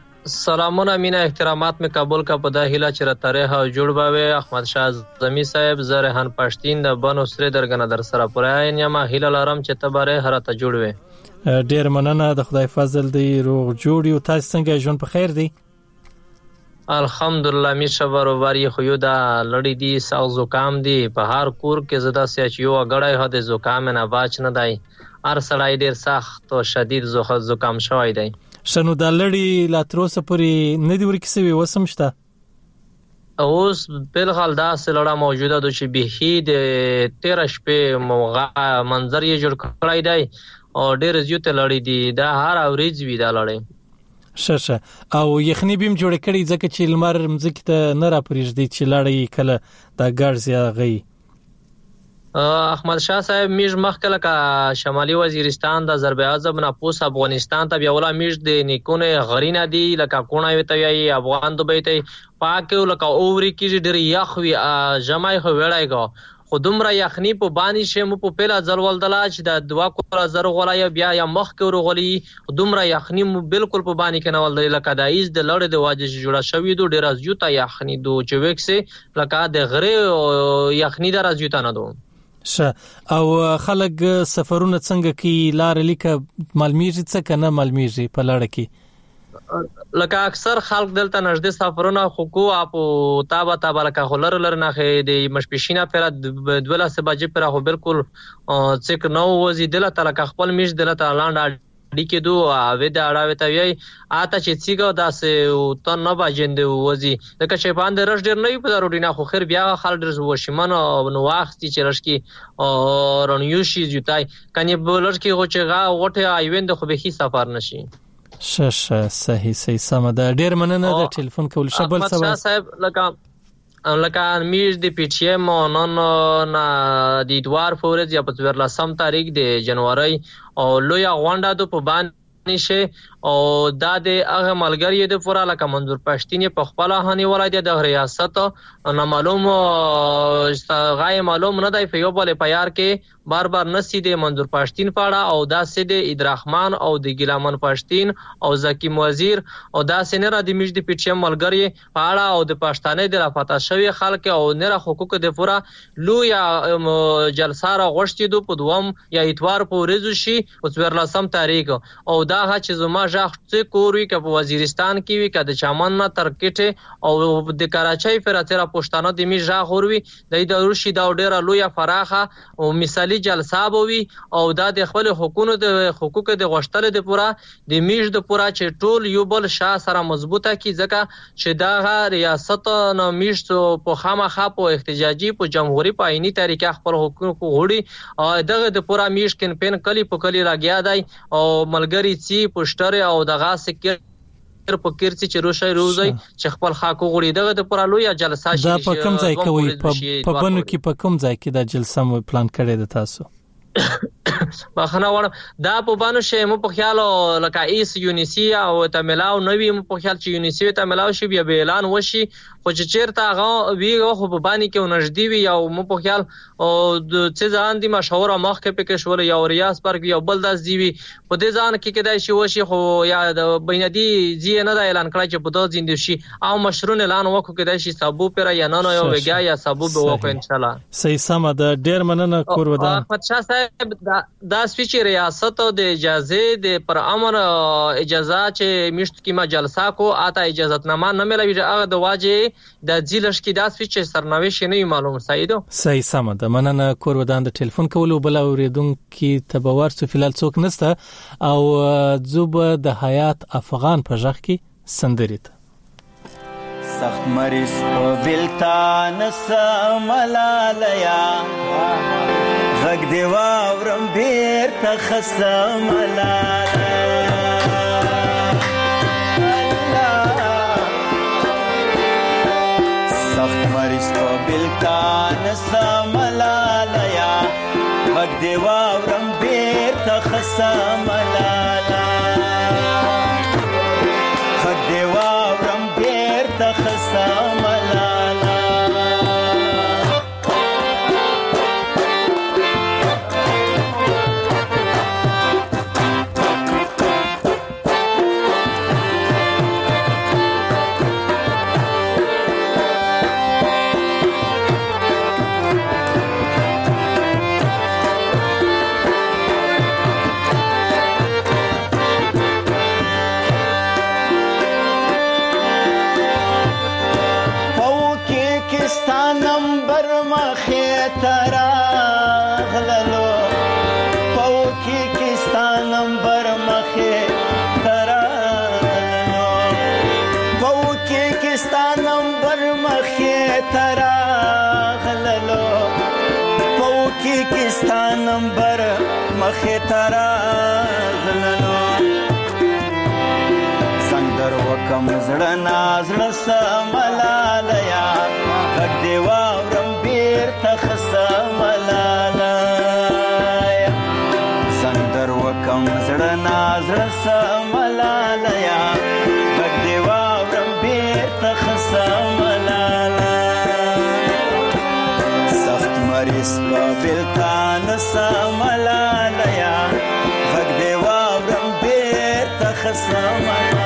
سلامونه مینا احترامات میں قبول کا پدا هیلا چر تاریخ او جوړ باوي احمد شاه زمي صاحب زرهان پښتين د بنو سره درګنه در سره پرای نیما هیلا لارم چې تباره هرته جوړوي ډیر مننه د خدای فضل دی روغ جوړ یو تاسو څنګه ژوند په خیر دی الحمدلله می شبر وری خو یو دا لړی دی ساو زکام دی په هر کور کې زدا سچ یو غړای هده زکام نه باچ نه دی ار سړی ډیر سخت او شدید زکام شوی دی شنو د لړۍ لا تر اوسه پورې نه دی ورکسوي وسمشته اوس بل حال دا سلړه موجوده د چې به د 13 شپې موغه منظر یې جوړ کړی دی او ډېر زیات لړۍ دی دا هر اوريج وی دا لړۍ ششه او یخنی بیم جوړ کړی ځکه چې لمر مزکی ته نه را پریږدي چې لړۍ کله دا ګرځي غي احمد شاه صاحب میج مخکله کا شمالي وزیرستان د ضرب اعظم نه پوس افغانستان ته بیا ولا میج د نیکونه غرینا دی لکه کونه وي ته افغان دوبه ته پاکه لکه اوري کې ډېر یخوي جمعي خو وړایګو خو دومره یخنی په باندې شمو په پیلا ځلول دلا چې د 2 کوره زر غولای بیا یا مخ کې ورغلی دومره یخنی بالکل په باندې کې نول دی لکه د ایز د لړ د واجه جوړه شوی دو ډېر ازیوتا یخنی دو چې وکسه لکه د غره یخنی در ازیوتا نه دو او خلک سفرونه څنګه کی لار لیکه مالمیږي څه کنه مالمیږي په لړ کې لکه اکثر خلک دلته نږدې سفرونه خو اپو تابه لکه خلر نه د مشپشینا پر 12 بجې پر خو بالکل څک نو وزي دلته لکه خپل میش دلته لاند ډیکې دو او د اړه وته وی اته چې څیګه داسې ته نه باجند وزي لکه چې باندې رش ډیر نه په ضروري نه خو خیر بیا خل ډیر وشمن نو وخت چې رشکی او رنیوشي جوتای کني بولر کې غوچغه غټه ایوند خو به هي سفر نشي صحیح سم ده ډیر مننه د ټلیفون کول شبل سبا صاحب لکه میش د پی ټی ایم نن نه د دوار فورز یا په 14 تاریخ د جنوري او لویا غونډه د په باندې شه او دا د هغه ملګری د پورا لکه منظور پښتين په خپل هني ولایت د ریاست نه معلوم غای معلوم نه دی په یو بل پیار کې بار نسی د منظور پښتين پاړه او دا سید ادرحمان او د ګلامن پښتين او زکی وزیر او دا سینره د میج د پی ټی ایم ملګری پاړه او د پښتانه د رافته شوی خلک او نره حقوق د پورا لویا جلسه را غوښتي دو په دوم یا اتوار په ورځ شي او 14 تاریخ او دا چې زما ځخ څه کوروي ک په وزیرستان کې وی ک د چمن نه ترکټه او د کراچۍ فراتره پښتانه د می ځخ وروي د روشي دا ډیره لویا فراخه او مثالی جلسه بوي او دا د خپل حقوقو د غوښتل د پورا د میج د پورا چې ټول یو بل شاه سره مضبوطه کی ځکه چې دا ریاست نه میج په خامخا په احتجاجي په جمهوریت په عیني طریقه خپل حقوق غوړي او دغه د پورا میج کمپین کلی په کلی راګیا دی او ملګری سی پوسټر او دغه سکر په کیرڅ چې روشي روزي چې خپل حق غوړي دغه د پورا لوی جلسه شي دا په کوم ځای کې وي په بنو کې په کوم ځای کې د جلسه مو پلان کړی د تاسو بخنه وړم دا په بانو شی مو په خیال لکه ایس یونیسی او تملاو نوې مو په خیال چې یونیسی تملاو شي بیا به اعلان وشي خو چې چیرته هغه وی خو په بانی کې نږدې وي او مو په خیال او د څه ځان دي مشهور مخ کې پکې شول یا ریاض پارک یا بل داس دی وي په دې ځان کې کېدای شي وشي خو یا د بینادي زی نه دا اعلان کړی چې په دغه زیند شي او مشرون اعلان وکړي کېدای شي سبو پر یا نه یو وګیا یا سبو به وکړي ان شاء الله صحیح سم ده ډیر مننه کور ودان احمد شاه صاحب دا سویچ ریاست د اجازه د پر امر اجازه چې مشت کی ما جلسه کو آتا اجازت نامه نه ملوي هغه د واجه د ځلش کی دا سویچ سرنوشت نه معلوم سایدو صحیح سم ده مننه کور ودان د ټلیفون کولو بل اوریدون کی تبوار سو فلال څوک نسته او زوب د حیات افغان په ځخ کی سندریت سخت مریض په بلتان سملالیا غږ دی واورم بیرته خسم سخت مریض په بلتان سملالیا غږ دی واورم بیرته خسم غږ دی واورم بیرته خسم ستا نمبر مخې ترا غللو پوکی کې ستا نمبر مخې ترا غللو سندر وکم زړه نازړه سملالیا غږ دی واورم بیرته خسملالیا سندر وکم زړه نازړه سملالیا غږ دی واورم بیرته خسملالیا سخت مریض په بلتان سملالیا غږ دی واورم بیرته خسملالیا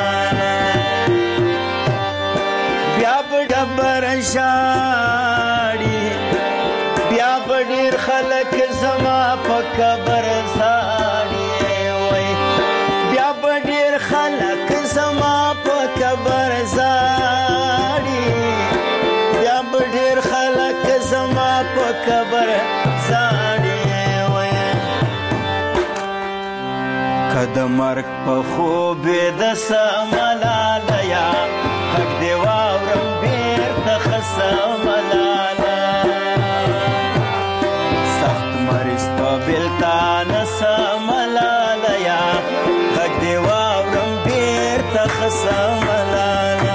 ډبر شاړي بیا ډېر خلک زما په قبر زاړي وای بیا ډېر خلک زما په قبر زاړي بیا ډېر خلک زما په قبر زاړي وای کده مرګ په خوب د سملالیا حق دی واورم بیرته خسملالا سخت مریض په بلتان سملالیا حق دی واورم بیرته خسملالا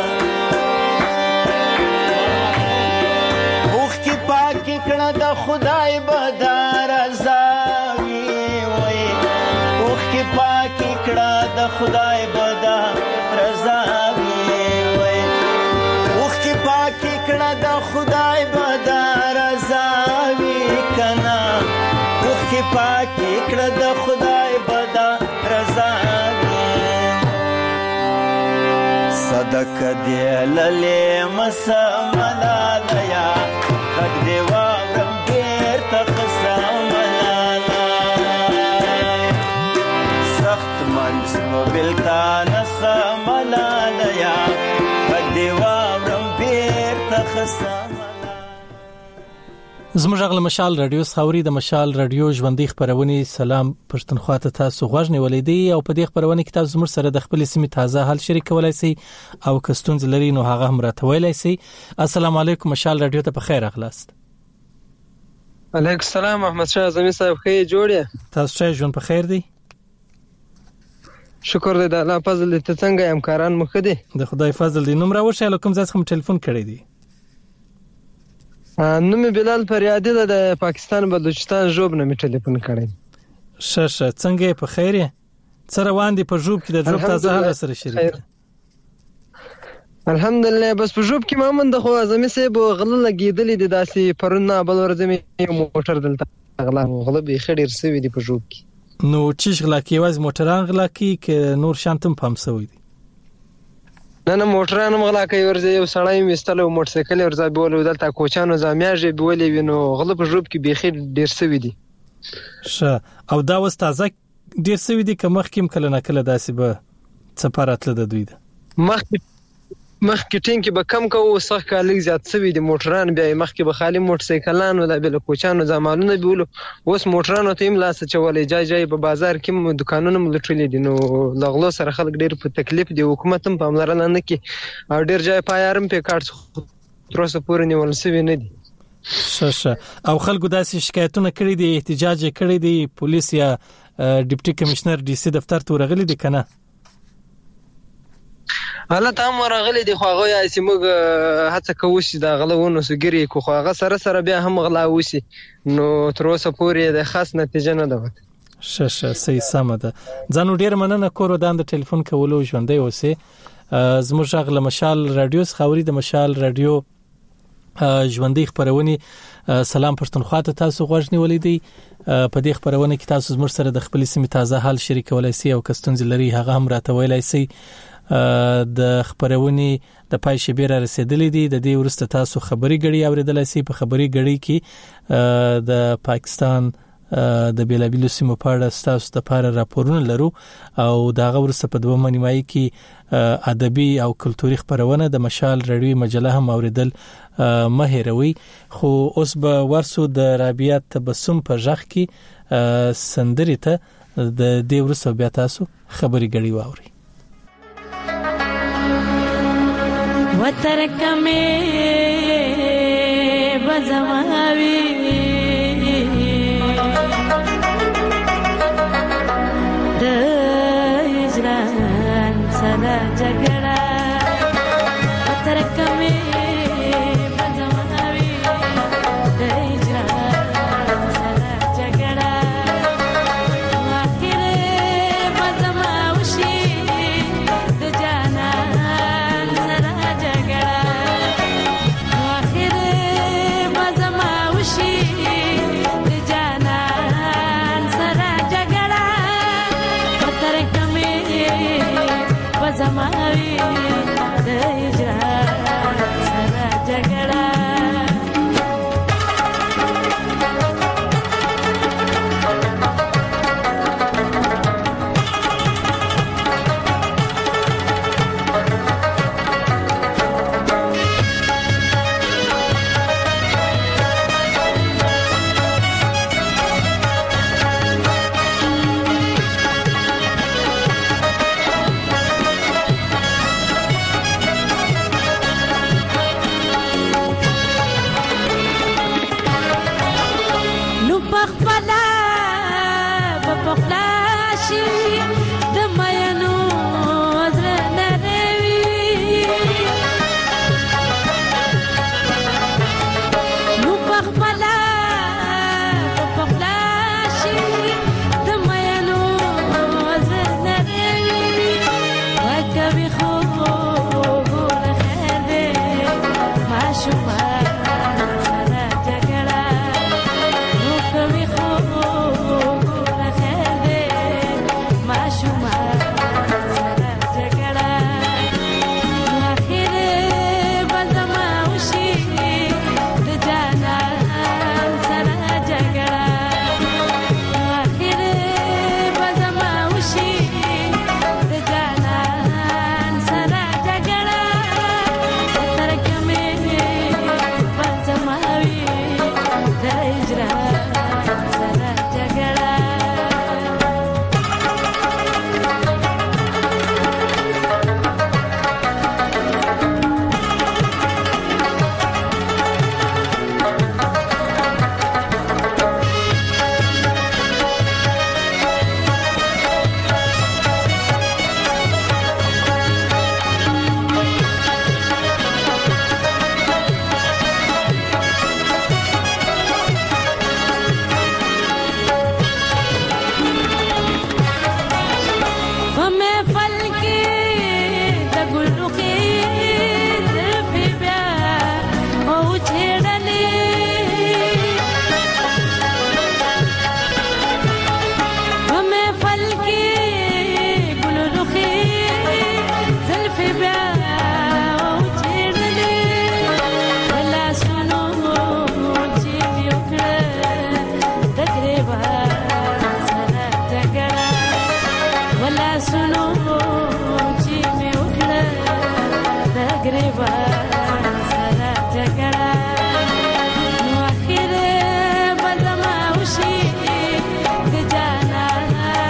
اوښکې پاکې کړه د خدای بدار رضاوي وای اوښکې پاکې کړه د خدای بدار رضاوي د خدای بدار رضاوي کنا اوخې پاکې کړه د خدای بدار رضاوي صدقه دې للې مسملالیا غږ دې واورم بیرته خسملالا سخت مریض په بلتان سملالیا غږ دې واورم زموږ غل مشال رادیو خاوري د مشال رادیو ژوندۍ خبرونه سلام پښتونخوا ته تاسو غوښنه ولیدي او په دې خبرونه کې تاسو زموږ سره د خپل سیمې تازه حل شریکولای شئ او کستونز لري نو هغه هم راتویلای شئ. السلام علیکم مشال رادیو ته په خیر اخلاست. علیکم السلام احمد شاه اعظمي صاحب خیر جوړه تاسو چې ژوند په خیر دی شکر دې د الله فضل ته څنګه همکاران مخ دي د خدای فضل دې نوم راوښه کوم ځای څخه ټلیفون کړی دی نوم بلال فریادی د پاکستان بلوچستان جوب نه می ټلیفون کړی شه څنګه په خیر سره واندې په جوب کې د جوب تازه حال سره شریک الحمدلله بس په جوب کې مامن د خو اعظمي صاحب غل لګیدلې د داسې پرونه بل ورځمې موټر دلته غلا غلب یې خډیر سوي دی په جوب کې نو چیش غلا کې واز موټران غلا کې نور شانتم پام سوي دي نه موټران غلا کوي ورځي یو سړی مستلو موټر سایکل ورځي بوله دلته کوچانو زمیاجه بولې وینو غلب په جوب کې بيخي ډیر سوي دي شه او دا واست تازه ډیر سوي دي که مخکیم کله نه کله داسې به سفارتله د دوی ده مخکې ټینګ به کم کوو سخت کالي زیات سوي دي موټران بیا مخکې به خالي موټر سایکلان ولا بل کوچانو زمانونه بولو اوس موټرانو ته املاس چولې جای په بازار کې دکانونه ملټلې دي نو لغلو سره خلک ډیر په تکلیف دي حکومت هم پاملرنه نه کوي او ډیر جای پایارم په کارت تروسه پورې نیول سوي نه دي شه او خلکو داسې شکایتونه کړي دي احتجاج کړي دي پولیس یا ډیپټي کمشنر ډي سي دفتر ته ورغلي دي کنه حالت هم ورغلي دي خو هغه یې سیمه هڅه کوي چې دا غلونه سګري کو خو هغه سره بیا هم غلا وسی نو تر اوسه پورې د خاص نتیجه نه ده شه صحیح سم ده ځانو ډیر مننه کورو د ټلیفون کولو ژوندۍ اوسه زموږ غل مشال رادیو خاوري د مشال رادیو ژوندۍ خبرونه سلام پښتونخوا ته تاسو غوښنی ولیدي په دې خبرونه کې تاسو زموږ سره د خپل سیمې تازه حال شریکولای شئ او کستونز لري هغه هم راتویلای شئ د خبرونه د پای شبیر رسیدلې دي د دې ورسته تاسو خبري غړي اوریدلای شئ په خبري غړي کې د پاکستان د بیلابیلو سیمو په اړه تاسو د پاره راپورونه لرو او دا غوړسته په دوه منیمای کې ادبي او کلتوري خبرونه د مشال رادیو مجله هم اوریدل مهیروي خو اوس به ورسو د رابعه تبسم په ځخ کې سندري ته د دې ورسته بیا تاسو خبري غړي واوري وترکمه بزماوي د هجران سره جګړه وترکمه بزماوي د هجران سره جګړه واخره بزماوشي د جانان سره جګړه واخره بزماوشي د جانان سره جګړه وترکمه بزماوي د هجران سره جګړه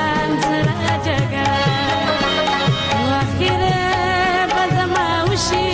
she